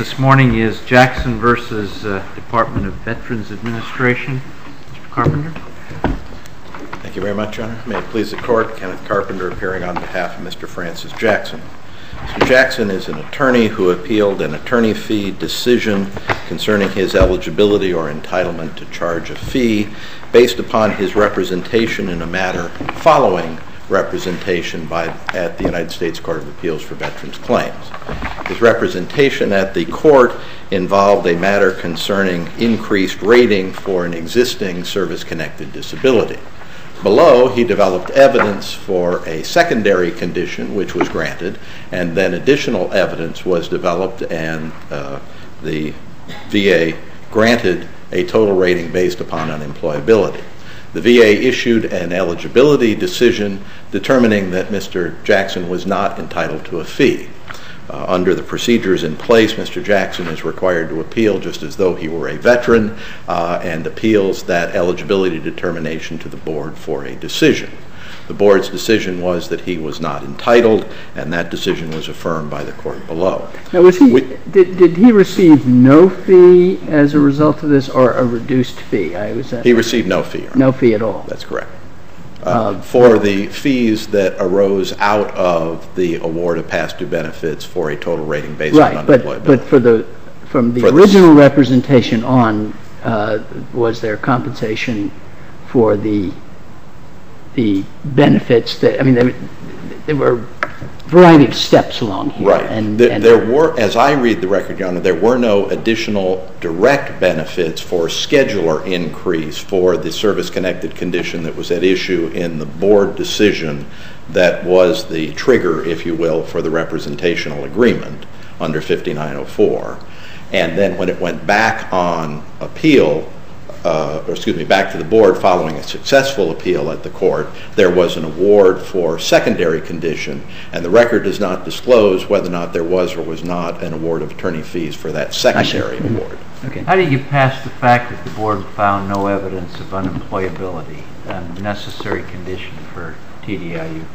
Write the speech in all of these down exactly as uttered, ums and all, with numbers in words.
this morning is Jackson versus uh, Department of Veterans Administration. Mister Carpenter. Thank you very much, Your Honor. May it please the Court, Kenneth Carpenter appearing on behalf of Mister Francis Jackson. Mister Jackson is an attorney who appealed an attorney fee decision concerning his eligibility or entitlement to charge a fee based upon his representation in a matter following representation by at the United States Court of Appeals for Veterans Claims. His representation at the court involved a matter concerning increased rating for an existing service-connected disability. Below, he developed evidence for a secondary condition which was granted, and then additional evidence was developed, and uh, the V A granted a total rating based upon unemployability. The V A issued an eligibility decision determining that Mister Jackson was not entitled to a fee. Uh, under the procedures in place, Mister Jackson is required to appeal just as though he were a veteran uh, and appeals that eligibility determination to the board for a decision. The board's decision was that he was not entitled, and that decision was affirmed by the court below. Now, was he, we, did, did he receive no fee as a result of this, or a reduced fee? I was he received no fee. No fee at all. That's correct. Uh, uh, for the fees that arose out of the award of past due benefits for a total rating based right, on but, unemployability. but for the from the for original representation on, uh, was there compensation for the the benefits that, I mean, there, there were a variety of steps along here. Right. And, the, and there were, as I read the record, Your Honor, there were no additional direct benefits for scheduler increase for the service-connected condition that was at issue in the board decision that was the trigger, if you will, for the representational agreement under fifty-nine oh four. And then when it went back on appeal, Uh, or excuse me, back to the board following a successful appeal at the court, there was an award for secondary condition, and the record does not disclose whether or not there was or was not an award of attorney fees for that secondary award. Okay. How do you get past the fact that the board found no evidence of unemployability, a necessary condition for T D I U?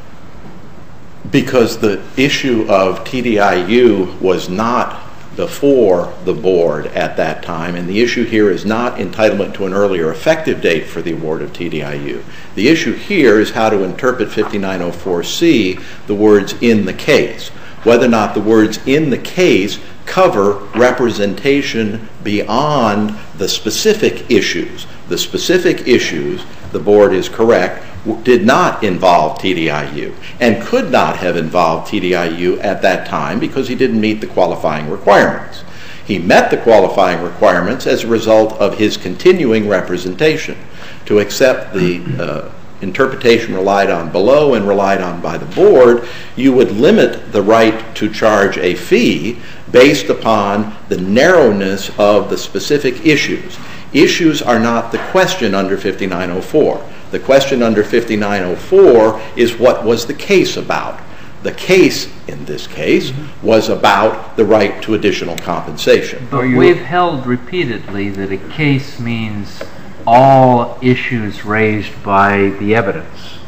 Because the issue of T D I U was not before the board at that time, and the issue here is not entitlement to an earlier effective date for the award of T D I U. The issue here is how to interpret fifty-nine oh four C, the words in the case, whether or not the words in the case cover representation beyond the specific issues. The specific issues, the board is correct, did not involve T D I U and could not have involved T D I U at that time because he didn't meet the qualifying requirements. He met the qualifying requirements as a result of his continuing representation. To accept the uh, interpretation relied on below and relied on by the board, you would limit the right to charge a fee based upon the narrowness of the specific issues. Issues are not the question under fifty-nine oh four. The question under fifty-nine oh four is what was the case about. The case, in this case, was about the right to additional compensation. But we've held repeatedly that a case means all issues raised by the evidence.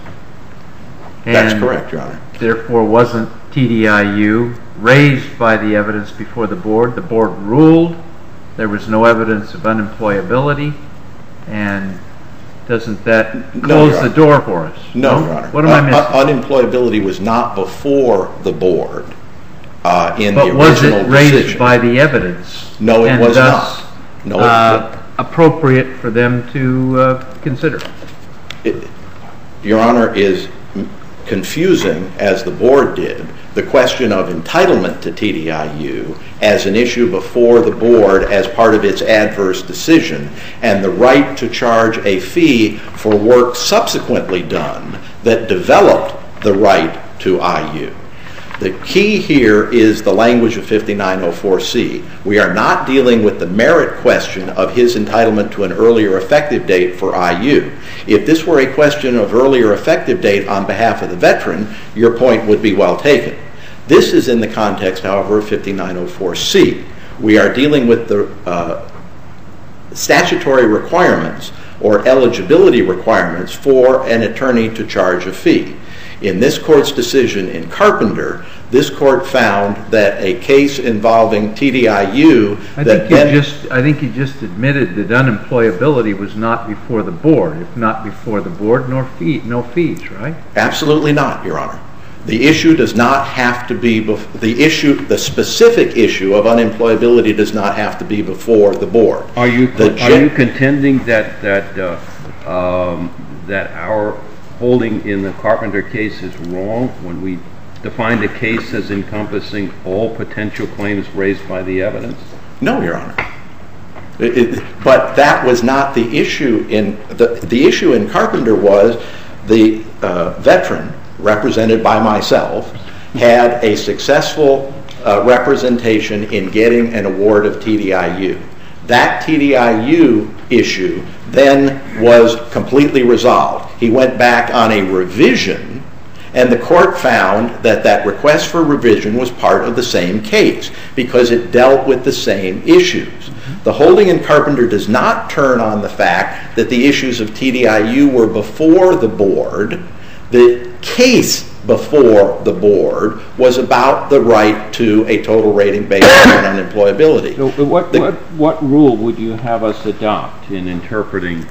And that's correct, Your Honor. Therefore, wasn't T D I U raised by the evidence before the board? The board ruled there was no evidence of unemployability, and doesn't that close no, the door for us? No, Your Honor. What am uh, I missing? Uh, unemployability was not before the board uh, in but the original was it raised decision. By the evidence? No, it and was thus, not. No, uh, it, appropriate for them to uh, consider. It, Your Honor is confusing, as the board did, the question of entitlement to T D I U as an issue before the board as part of its adverse decision, and the right to charge a fee for work subsequently done that developed the right to I U. The key here is the language of fifty-nine oh four C. We are not dealing with the merit question of his entitlement to an earlier effective date for I U. If this were a question of earlier effective date on behalf of the veteran, your point would be well taken. This is in the context, however, of fifty-nine oh four C. We are dealing with the uh, statutory requirements or eligibility requirements for an attorney to charge a fee. In this court's decision in Carpenter, this court found that a case involving T D I U I that think you then, just I think you just admitted that unemployability was not before the board. If not before the board, nor fee, no fees, right? Absolutely not, Your Honor. The issue does not have to be bef- the issue. The specific issue of unemployability does not have to be before the board. Are you The are gen- you contending that that uh, um, that our holding in the Carpenter case is wrong when we define the case as encompassing all potential claims raised by the evidence? No, Your Honor. It, it, but that was not the issue in the the issue in Carpenter was the uh, veteran, represented by myself, had a successful uh, representation in getting an award of T D I U. That T D I U issue then was completely resolved. He went back on a revision, and the court found that that request for revision was part of the same case because it dealt with the same issues. The holding in Carpenter does not turn on the fact that the issues of T D I U were before the board. The case before the board was about the right to a total rating based on unemployability. So what, The- what, what rule would you have us adopt in interpreting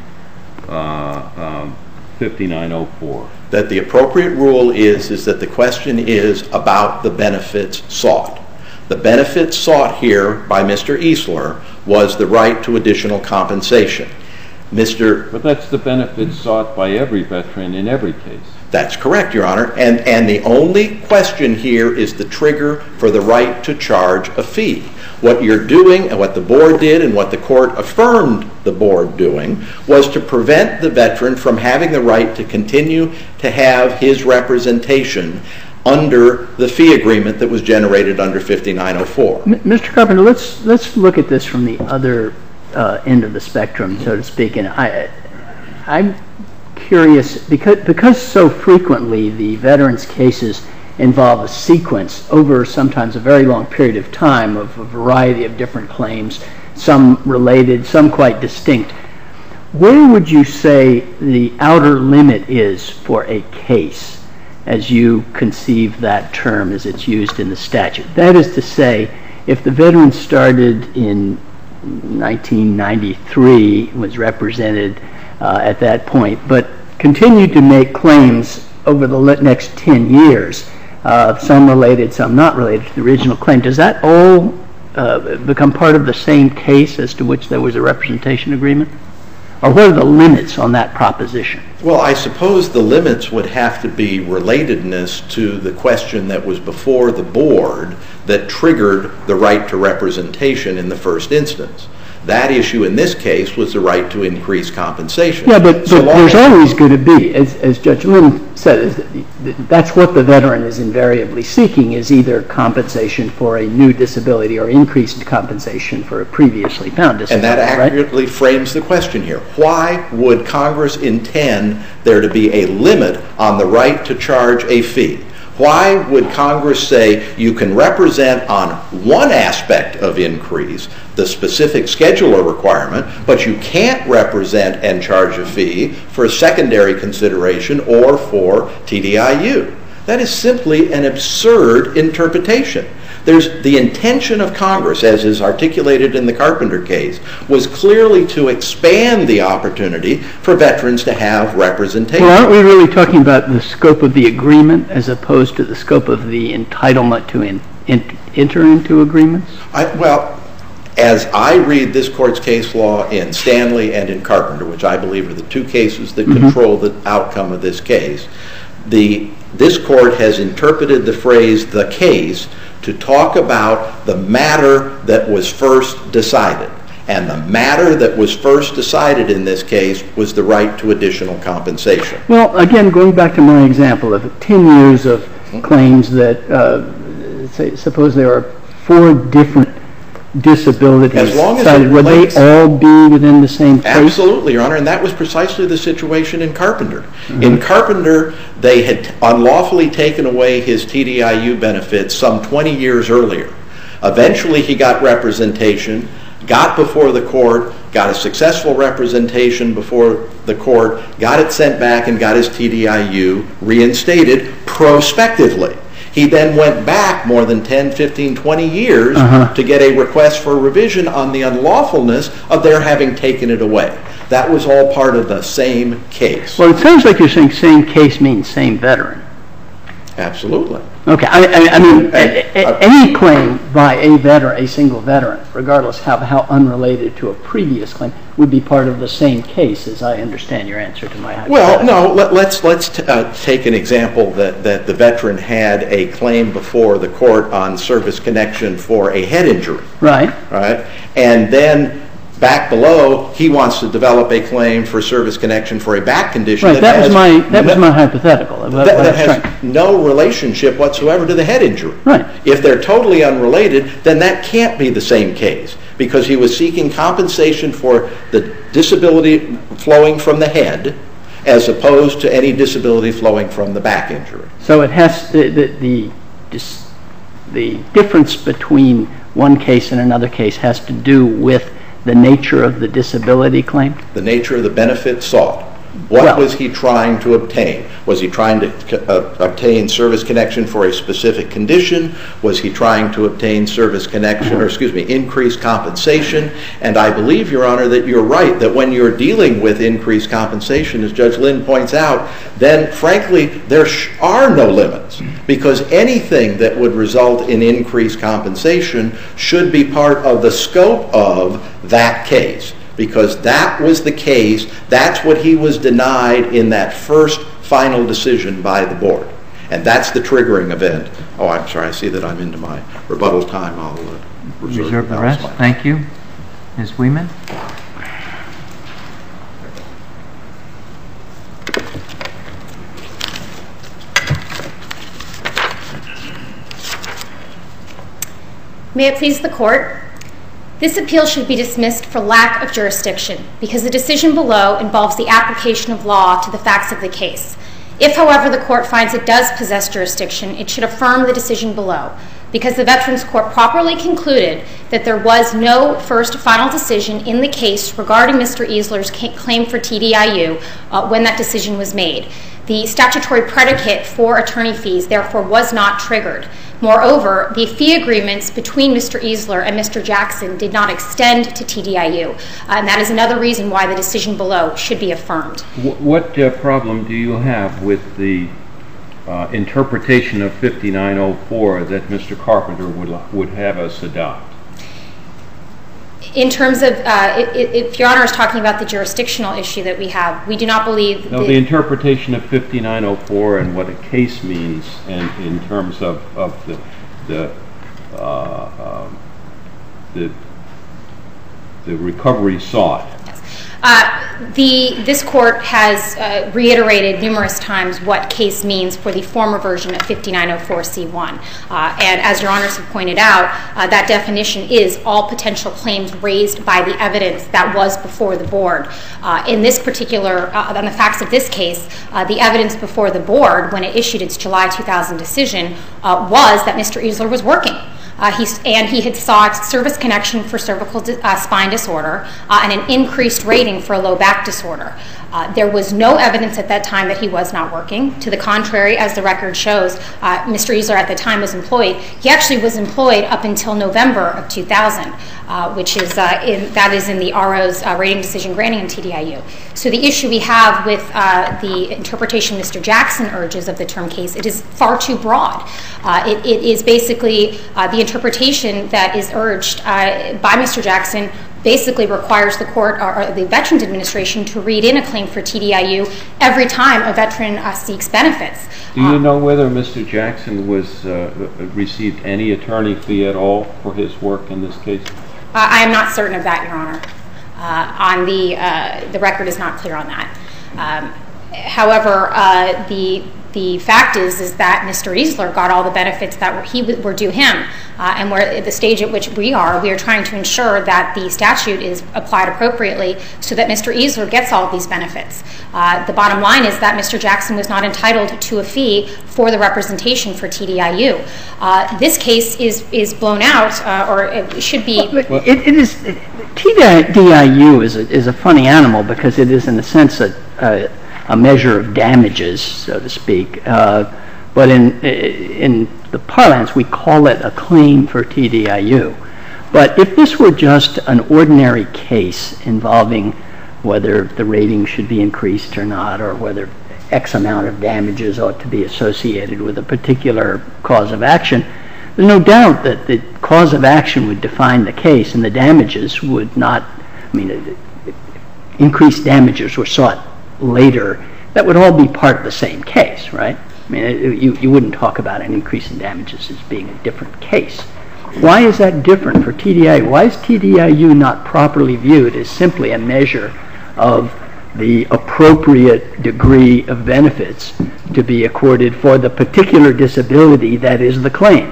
uh, um, fifty-nine oh four? That the appropriate rule is, is that the question is about the benefits sought. The benefits sought here by Mister Easler was the right to additional compensation. Mister But that's the benefit sought by every veteran in every case. That's correct, Your Honor. And, and the only question here is the trigger for the right to charge a fee. What you're doing and what the board did and what the court affirmed the board doing was to prevent the veteran from having the right to continue to have his representation under the fee agreement that was generated under fifty-nine oh four. M- Mister Carpenter, let's let's look at this from the other uh, end of the spectrum, so to speak. And I, I'm curious because because so frequently the veterans' cases involve a sequence over sometimes a very long period of time of a variety of different claims, some related, some quite distinct. Where would you say the outer limit is for a case, as you conceive that term as it's used in the statute? That is to say, if the veteran started in nineteen ninety-three, was represented uh, at that point, but continued to make claims over the le- next ten years, uh, some related, some not related to the original claim, does that all uh, become part of the same case as to which there was a representation agreement? Or what are the limits on that proposition? Well, I suppose the limits would have to be relatedness to the question that was before the board that triggered the right to representation in the first instance. That issue in this case was the right to increase compensation. Yeah, but, So but long there's as- always going to be, as, as Judge Lynn said, is that that's what the veteran is invariably seeking, is either compensation for a new disability or increased compensation for a previously found disability. And that right? accurately frames the question here. Why would Congress intend there to be a limit on the right to charge a fee? Why would Congress say you can represent on one aspect of increase, the specific scheduler requirement, but you can't represent and charge a fee for a secondary consideration or for T D I U? That is simply an absurd interpretation. There's the intention of Congress, as is articulated in the Carpenter case, was clearly to expand the opportunity for veterans to have representation. Well, aren't we really talking about the scope of the agreement as opposed to the scope of the entitlement to in, in, enter into agreements? I, well, as I read this court's case law in Stanley and in Carpenter, which I believe are the two cases that mm-hmm. control the outcome of this case, the this court has interpreted the phrase "the case" to talk about the matter that was first decided. And the matter that was first decided in this case was the right to additional compensation. Well, again, going back to my example of ten years of mm-hmm. claims that, uh, say, suppose there are four different disabilities as long as cited, would they all be within the same place? Absolutely, Your Honor, and that was precisely the situation in Carpenter. Mm-hmm. In Carpenter, they had unlawfully taken away his T D I U benefits some twenty years earlier. Eventually, he got representation, got before the court, got a successful representation before the court, got it sent back and got his T D I U reinstated prospectively. He then went back more than ten, fifteen, twenty years uh-huh. to get a request for revision on the unlawfulness of their having taken it away. That was all part of the same case. Well, it sounds like you're saying same case means same veteran. Absolutely. Okay. I, I, I mean, and, a, a, uh, any claim by a veteran, a single veteran, regardless how how unrelated to a previous claim, would be part of the same case, as I understand your answer to my hypothetical. Well, no. Let, let's let's t- uh, take an example that, that the veteran had a claim before the court on service connection for a head injury. Right. Right. And then back below, he wants to develop a claim for service connection for a back condition. Right. That, that has was my that no, was my hypothetical. That, that has trying. no relationship whatsoever to the head injury. Right. If they're totally unrelated, then that can't be the same case, because he was seeking compensation for the disability flowing from the head, as opposed to any disability flowing from the back injury. So it has the the the, the difference between one case and another case has to do with the nature of the disability claim? The nature of the benefit sought. What well, was he trying to obtain? Was he trying to uh, obtain service connection for a specific condition? Was he trying to obtain service connection, or excuse me, increased compensation? And I believe, Your Honor, that you're right, that when you're dealing with increased compensation, as Judge Lynn points out, then frankly, there sh- are no limits, because anything that would result in increased compensation should be part of the scope of that case. Because that was the case, that's what he was denied in that first final decision by the board. And that's the triggering event. Oh, I'm sorry, I see that I'm into my rebuttal time. I'll uh, reserve, reserve the rest. Thank you. Miz Wieman? May it please the court. This appeal should be dismissed for lack of jurisdiction because the decision below involves the application of law to the facts of the case. If, however, the court finds it does possess jurisdiction, it should affirm the decision below because the Veterans Court properly concluded that there was no first final decision in the case regarding Mister Easler's claim for T D I U uh, when that decision was made. The statutory predicate for attorney fees, therefore, was not triggered. Moreover, the fee agreements between Mister Easler and Mister Jackson did not extend to T D I U, uh, and that is another reason why the decision below should be affirmed. What uh, problem do you have with the uh, interpretation of fifty-nine oh four that Mister Carpenter would would have us adopt? In terms of, uh, if, if Your Honor is talking about the jurisdictional issue that we have, we do not believe... No, the, the interpretation of fifty-nine oh four and what a case means and in terms of, of the, the, uh, um, the, the recovery sought. Uh, the, this court has uh, reiterated numerous times what case means for the former version of fifty-nine oh four C one. Uh, and as Your Honors have pointed out, uh, that definition is all potential claims raised by the evidence that was before the board. Uh, in this particular, uh, on the facts of this case, uh, the evidence before the board when it issued its July two thousand decision uh, was that Mister Easler was working. Uh, he, and he had sought service connection for cervical di- uh, spine disorder uh, and an increased rating for a low back disorder. Uh, there was no evidence at that time that he was not working. To the contrary, as the record shows, uh, Mister Easler at the time was employed. He actually was employed up until November of two thousand, uh, which is uh, in, that is in the R O's uh, rating decision granting him T D I U. So the issue we have with uh, the interpretation Mister Jackson urges of the term case, it is far too broad. Uh, it, it is basically uh, the interpretation that is urged uh, by Mister Jackson basically requires the court or, or the Veterans Administration to read in a claim for T D I U every time a veteran uh, seeks benefits. Do you uh, know whether Mister Jackson was uh, received any attorney fee at all for his work in this case? Uh, I am not certain of that, Your Honor. Uh, on the uh, the record is not clear on that. Um, however, uh, the The fact is, is that Mister Easler got all the benefits that were, he, were due him, uh, and we're at the stage at which we are. We are trying to ensure that the statute is applied appropriately so that Mister Easler gets all of these benefits. Uh, the bottom line is that Mister Jackson was not entitled to a fee for the representation for T D I U. Uh, this case is is blown out, uh, or it should be. Well, it, it is. It, T D I U is a, is a funny animal because it is, in a sense, a, a, a measure of damages, so to speak. Uh, but in in the parlance, we call it a claim for T D I U. But if this were just an ordinary case involving whether the rating should be increased or not, or whether X amount of damages ought to be associated with a particular cause of action, there's no doubt that the cause of action would define the case and the damages would not, I mean, if increased damages were sought later, that would all be part of the same case, right? I mean, it, you, you wouldn't talk about an increase in damages as being a different case. Why is that different for T D I U? Why is T D I U not properly viewed as simply a measure of the appropriate degree of benefits to be accorded for the particular disability that is the claim?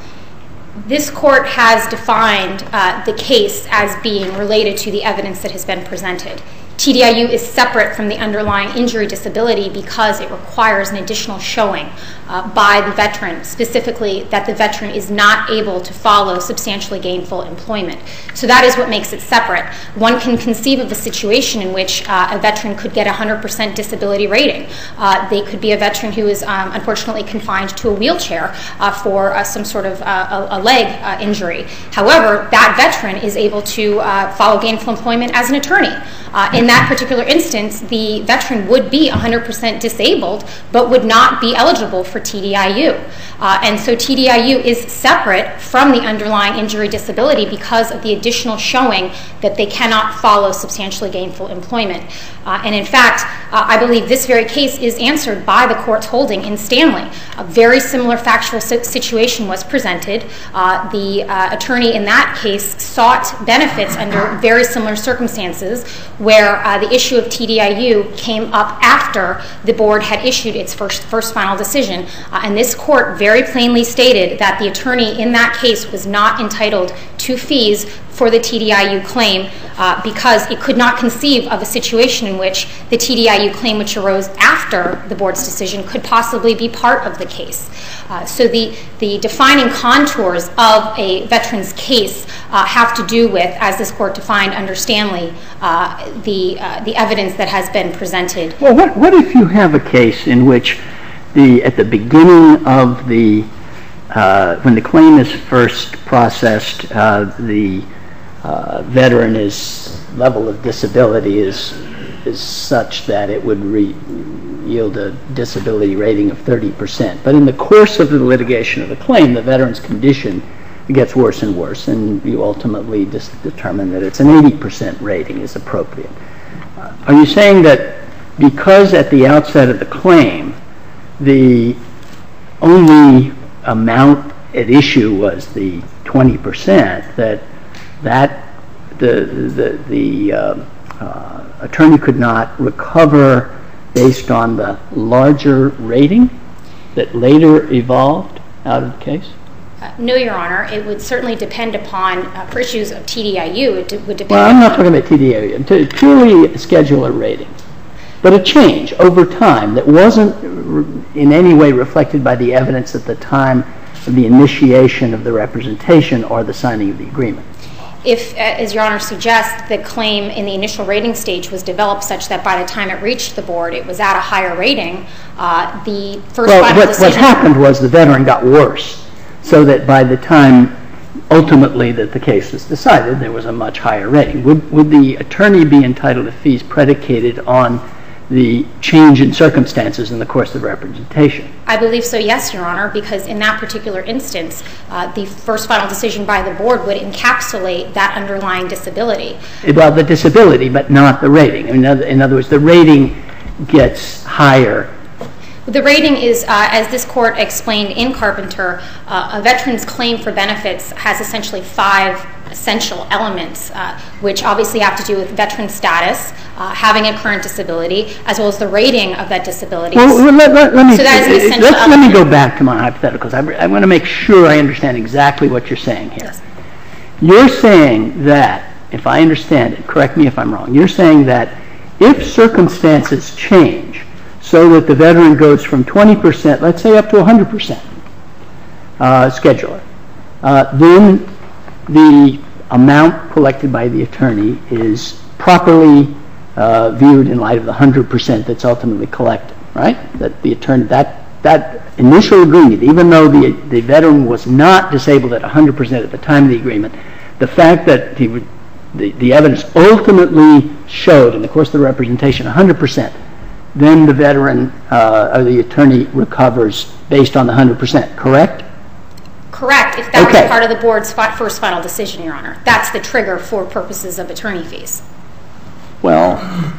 This court has defined uh, the case as being related to the evidence that has been presented. T D I U is separate from the underlying injury disability because it requires an additional showing uh, by the veteran, specifically that the veteran is not able to follow substantially gainful employment. So that is what makes it separate. One can conceive of a situation in which uh, a veteran could get a one hundred percent disability rating. Uh, they could be a veteran who is um, unfortunately confined to a wheelchair uh, for uh, some sort of uh, a, a leg uh, injury. However, that veteran is able to uh, follow gainful employment as an attorney. Uh, in that particular instance, the veteran would be one hundred percent disabled but would not be eligible for T D I U. Uh, and so T D I U is separate from the underlying injury disability because of the additional showing that they cannot follow substantially gainful employment. Uh, and in fact, uh, I believe this very case is answered by the court's holding in Stanley. A very similar factual situation was presented. Uh, the uh, attorney in that case sought benefits under very similar circumstances, where uh, the issue of T D I U came up after the board had issued its first, first final decision. Uh, and this court very plainly stated that the attorney in that case was not entitled to fees for the T D I U claim uh, because it could not conceive of a situation in which the T D I U claim, which arose after the board's decision, could possibly be part of the case. Uh, so the, the defining contours of a veteran's case uh, have to do with, as this court defined under Stanley, uh, the, uh, the evidence that has been presented. Well, what, what if you have a case in which the, at the beginning of the, uh, when the claim is first processed, uh, the uh, veteran is, level of disability is, is such that it would re yield a disability rating of thirty percent. But in the course of the litigation of the claim, the veteran's condition gets worse and worse, and you ultimately just determine that it's an eighty percent rating is appropriate. Uh, are you saying that because at the outset of the claim, the only amount at issue was the twenty percent, that that the, the, the uh, uh, attorney could not recover based on the larger rating that later evolved out of the case? Uh, no, Your Honor. It would certainly depend upon, uh, for issues of T D I U, it d would depend Well, I'm not upon talking about T D I U, t purely a scheduler rating. But a change over time that wasn't in any way reflected by the evidence at the time of the initiation of the representation or the signing of the agreement. If, uh, as Your Honor suggests, the claim in the initial rating stage was developed such that by the time it reached the board, it was at a higher rating, uh, the first well, final what, decision... what happened was the veteran got worse, so that by the time ultimately that the case was decided, there was a much higher rating. Would, would the attorney be entitled to fees predicated on the change in circumstances in the course of representation? I believe so, yes, Your Honor, because in that particular instance, uh, the first final decision by the board would encapsulate that underlying disability. Well, the disability, but not the rating. In other, in other words, the rating gets higher. The rating is, uh, as this court explained in Carpenter, uh, a veteran's claim for benefits has essentially five essential elements, uh, which obviously have to do with veteran status, uh, having a current disability, as well as the rating of that disability. Well, let, let, let me, so that is an essential let, let me go element. back to my hypotheticals. I, I want to make sure I understand exactly what you're saying here. Yes. You're saying that, if I understand it, correct me if I'm wrong, you're saying that if circumstances change so that the veteran goes from twenty percent, let's say up to one hundred percent uh, scheduler, uh, then the amount collected by the attorney is properly uh, viewed in light of the one hundred percent that's ultimately collected, right? That the attorney, that, that initial agreement, even though the, the veteran was not disabled at one hundred percent at the time of the agreement, the fact that he would, the, the evidence ultimately showed in the course of the representation one hundred percent, then the veteran uh, or the attorney recovers based on the one hundred percent, correct? Correct, if that Okay. was part of the board's fi- first final decision, Your Honor. That's the trigger for purposes of attorney fees. Well,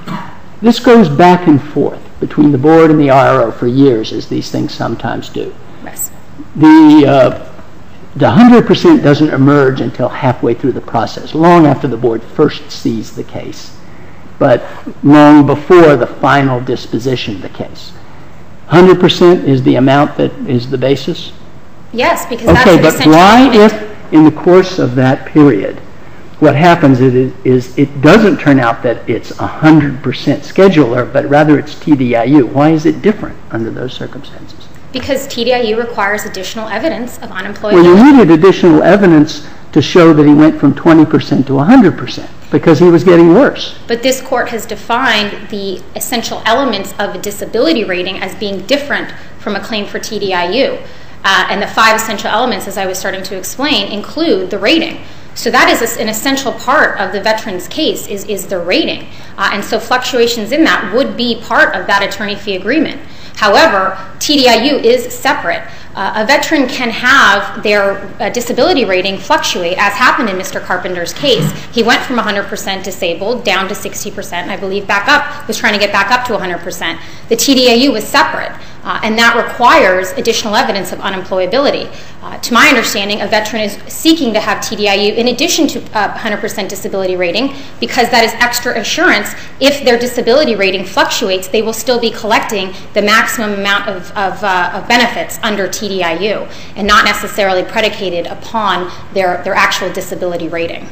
this goes back and forth between the board and the I R O for years, as these things sometimes do. Yes. The uh, the one hundred percent doesn't emerge until halfway through the process, long after the board first sees the case, but long before the final disposition of the case. one hundred percent is the amount that is the basis? Yes, because that's Okay, an but essential why element. if in the course of that period, what happens is, is it doesn't turn out that it's one hundred percent scheduler, but rather it's T D I U. Why is it different under those circumstances? Because T D I U requires additional evidence of unemployability. Well, you needed additional evidence to show that he went from twenty percent to one hundred percent because he was getting worse. But this court has defined the essential elements of a disability rating as being different from a claim for T D I U. Uh, and the five essential elements, as I was starting to explain, include the rating. So that is an essential part of the veteran's case, is, is the rating. Uh, and so fluctuations in that would be part of that attorney fee agreement. However, T D I U is separate. Uh, a veteran can have their uh, disability rating fluctuate, as happened in Mister Carpenter's case. He went from one hundred percent disabled down to sixty percent, and I believe back up, was trying to get back up to one hundred percent. The T D I U was separate, uh, and that requires additional evidence of unemployability. Uh, to my understanding, a veteran is seeking to have T D I U in addition to uh, one hundred percent disability rating, because that is extra assurance. If their disability rating fluctuates, they will still be collecting the maximum amount of, of, uh, of benefits under T D I U, and not necessarily predicated upon their, their actual disability rating.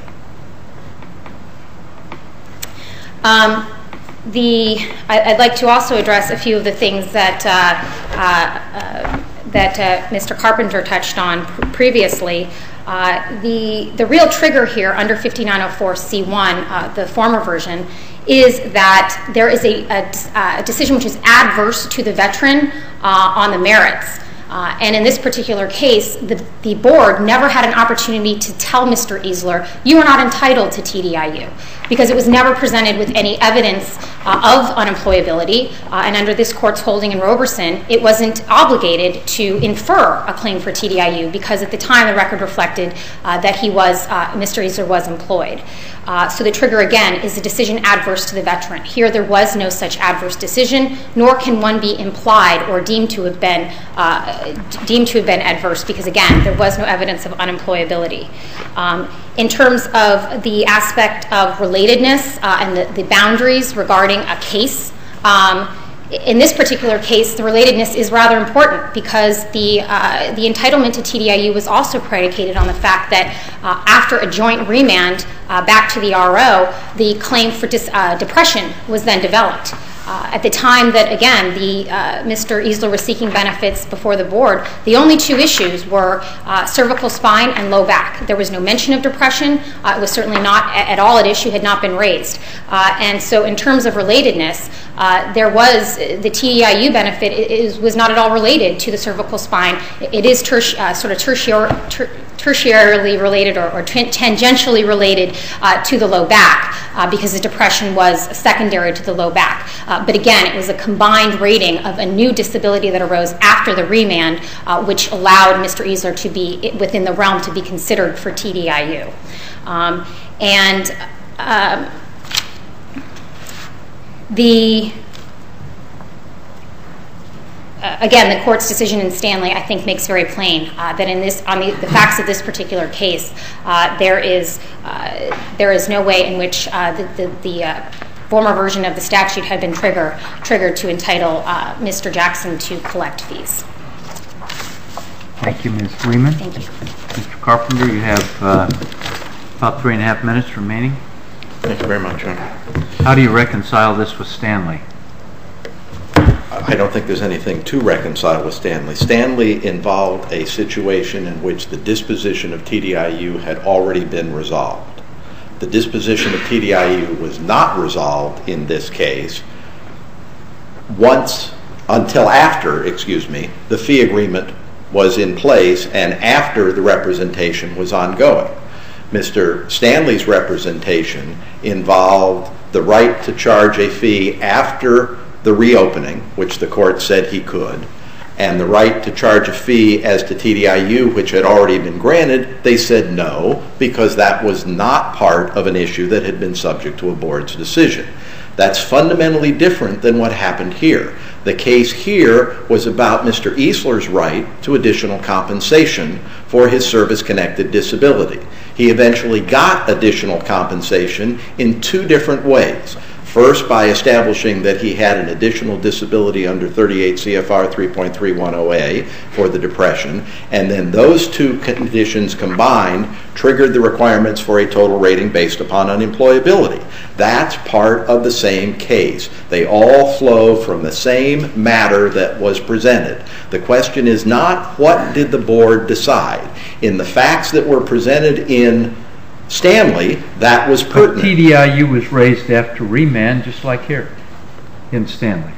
Um, the, I, I'd like to also address a few of the things that uh, uh, uh, that uh, Mister Carpenter touched on pr- previously. Uh, the, the real trigger here under fifty-nine oh four C one, uh, the former version, is that there is a, a, a decision which is adverse to the veteran uh, on the merits. Uh, and in this particular case, the, the board never had an opportunity to tell Mister Easler, you are not entitled to T D I U, because it was never presented with any evidence uh, of unemployability. Uh, and under this court's holding in Roberson, it wasn't obligated to infer a claim for T D I U, because at the time the record reflected uh, that he was, uh, Mister Easler was employed. Uh, so the trigger, again, is a decision adverse to the veteran. Here there was no such adverse decision, nor can one be implied or deemed to have been uh, deemed to have been adverse, because, again, there was no evidence of unemployability. Um, in terms of the aspect of relatedness uh, and the, the boundaries regarding a case, um, in this particular case, the relatedness is rather important, because the uh, the entitlement to T D I U was also predicated on the fact that uh, after a joint remand uh, back to the R O, the claim for dis, uh, depression was then developed. Uh, at the time that, again, the uh, Mister Easler was seeking benefits before the board, the only two issues were uh, cervical spine and low back. There was no mention of depression. Uh, it was certainly not at all an issue, had not been raised. Uh, and so in terms of relatedness, uh, there was, the T D I U benefit is, was not at all related to the cervical spine. It is terti- uh, sort of tertiary, ter- tertiarily related or, or t- tangentially related uh, to the low back, uh, because the depression was secondary to the low back. Uh, but again, it was a combined rating of a new disability that arose after the remand, uh, which allowed Mister Easler to be within the realm to be considered for T D I U. Um, and um, the Uh, again, the court's decision in Stanley, I think, makes very plain uh, that in this, on the, the facts of this particular case, uh, there is uh, there is no way in which uh, the the, the uh, former version of the statute had been trigger triggered to entitle uh, Mister Jackson to collect fees. Thank you, Miz Freeman. Thank you, Mister Carpenter. You have uh, about three and a half minutes remaining. Thank you very much, Your Honor. How do you reconcile this with Stanley? I don't think there's anything to reconcile with Stanley. Stanley involved a situation in which the disposition of T D I U had already been resolved. The disposition of T D I U was not resolved in this case once, until after, excuse me, the fee agreement was in place and after the representation was ongoing. Mister Stanley's representation involved the right to charge a fee after the reopening, which the court said he could, and the right to charge a fee as to T D I U, which had already been granted. They said no, because that was not part of an issue that had been subject to a board's decision. That's fundamentally different than what happened here. The case here was about Mister Easler's right to additional compensation for his service-connected disability. He eventually got additional compensation in two different ways. First, by establishing that he had an additional disability under thirty-eight C F R three point three one zero A for the depression, and then those two conditions combined triggered the requirements for a total rating based upon unemployability. That's part of the same case. They all flow from the same matter that was presented. The question is not what did the board decide. In the facts that were presented in Stanley, that was pertinent. But T D I U was raised after remand, just like here in Stanley.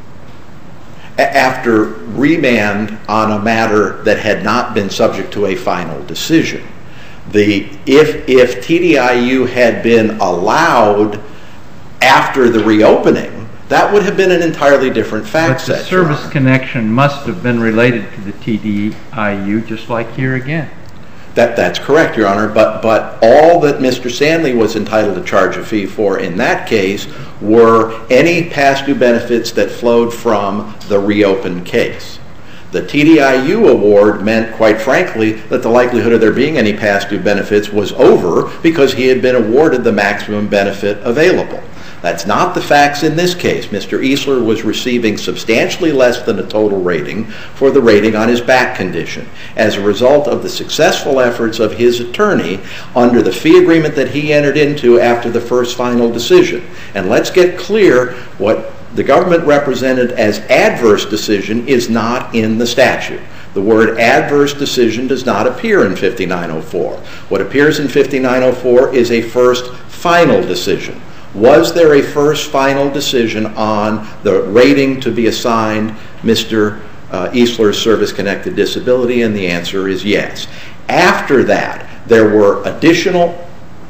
A- after remand on a matter that had not been subject to a final decision. The if if T D I U had been allowed after the reopening, that would have been an entirely different fact set. But the service connection must have been related to the T D I U, just like here again. That, that's correct, Your Honor, but, but all that Mister Stanley was entitled to charge a fee for in that case were any past due benefits that flowed from the reopened case. The T D I U award meant, quite frankly, that the likelihood of there being any past due benefits was over because he had been awarded the maximum benefit available. That's not the facts in this case. Mister Easler was receiving substantially less than a total rating for the rating on his back condition as a result of the successful efforts of his attorney under the fee agreement that he entered into after the first final decision. And let's get clear, what the government represented as adverse decision is not in the statute. The word adverse decision does not appear in fifty-nine oh four. What appears in fifty-nine oh four is a first final decision. Was there a first final decision on the rating to be assigned Mister Uh, Easler's service-connected disability? And the answer is yes. After that, there were additional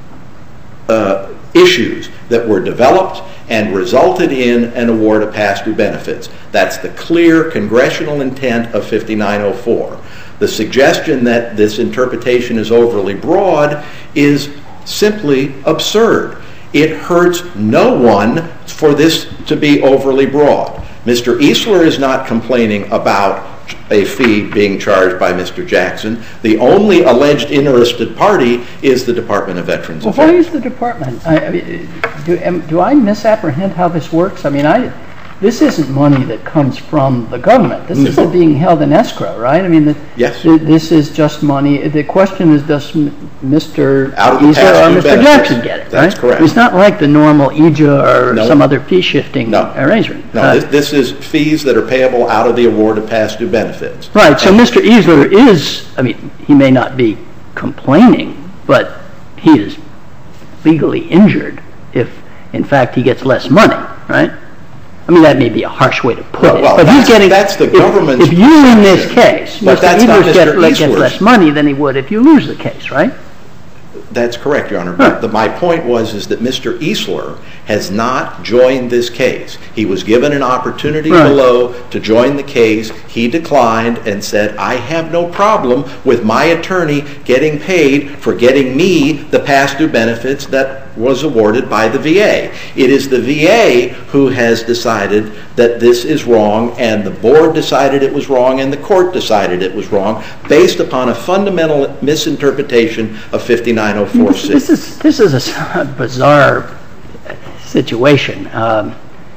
uh, issues that were developed and resulted in an award of past due benefits. That's the clear congressional intent of fifty-nine oh four. The suggestion that this interpretation is overly broad is simply absurd. It hurts no one for this to be overly broad. Mister Easler is not complaining about a fee being charged by Mister Jackson. The only alleged interested party is the Department of Veterans well, Affairs. Why is the department? I, I mean, do, am, do I misapprehend how this works? I mean, I this isn't money that comes from the government. This No. isn't being held in escrow, right? I mean, the, Yes. the, this is just money. The question is, does Mister Out of the Easler past or due Mister benefits. Jackson get it? That's right? correct. It's not like the normal E J A or No. some other fee-shifting No. arrangement. No, Uh, this, this is fees that are payable out of the award of past due benefits. Right, so And- Mister Easler is, I mean, he may not be complaining, but he is legally injured if, in fact, he gets less money, right? I mean, that may be a harsh way to put Well, it, well, but he's that's- getting... that's the if- government's If you win this perception. case, But Mister that's not Easler gets, Mister gets Easler's. less money than he would if you lose the case, right? That's correct, Your Honor. Huh. But the, my point was is that Mister Easler has not joined this case. He was given an opportunity Right. below to join the case. He declined and said, I have no problem with my attorney getting paid for getting me the past due benefits that was awarded by the V A. It is the V A who has decided that this is wrong, and the board decided it was wrong, and the court decided it was wrong, based upon a fundamental misinterpretation of fifty-nine oh four C. This is, this is a s- bizarre situation, um,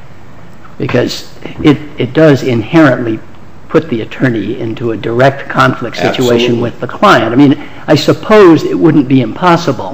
because it, it does inherently put the attorney into a direct conflict situation Absolutely. with the client. I mean, I suppose it wouldn't be impossible.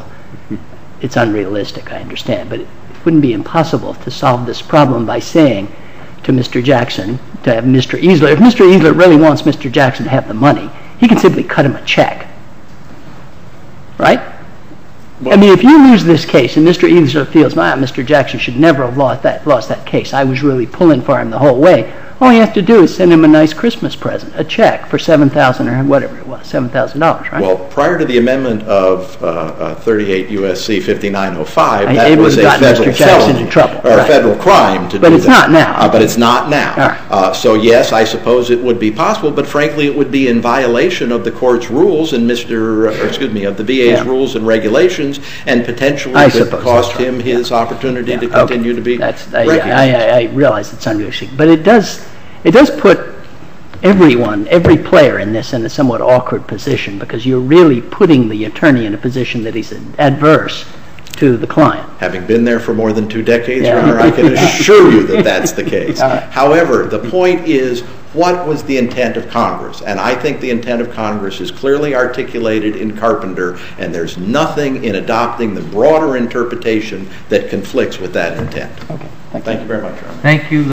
It's unrealistic, I understand, but it wouldn't be impossible to solve this problem by saying to Mister Jackson to have Mister Easler. If Mister Easler really wants Mister Jackson to have the money, he can simply cut him a check. Right? Well, I mean, if you lose this case and Mister Easler feels, man, Mister Jackson should never have lost that, lost that case. I was really pulling for him the whole way. All you have to do is send him a nice Christmas present, a check for seven thousand dollars or whatever it was, seven thousand dollars, right? Well, prior to the amendment of uh, uh, thirty-eight U S C fifty-nine oh five, I- that it was would've a gotten federal Mister Jackson felony, in trouble, or a right. federal crime to But do it's that. not now. Uh, but it's not now. All right. Uh, so yes, I suppose it would be possible, but frankly, it would be in violation of the court's rules and Mister or excuse me, of the V A's Yeah. rules and regulations, and potentially I could suppose cost that's right. him his opportunity to Okay. continue to be That's, I, recognized. I, I, I realize it's unrealistic, but it does, it does put everyone, every player in this in a somewhat awkward position, because you're really putting the attorney in a position that he's adverse to the client. Having been there for more than two decades, Yeah. Your Honor, I can assure you that that's the case. All right. However, the point is, what was the intent of Congress? And I think the intent of Congress is clearly articulated in Carpenter, and there's nothing in adopting the broader interpretation that conflicts with that intent. Okay, thank you. Thank you very much, Your Honor. Thank you.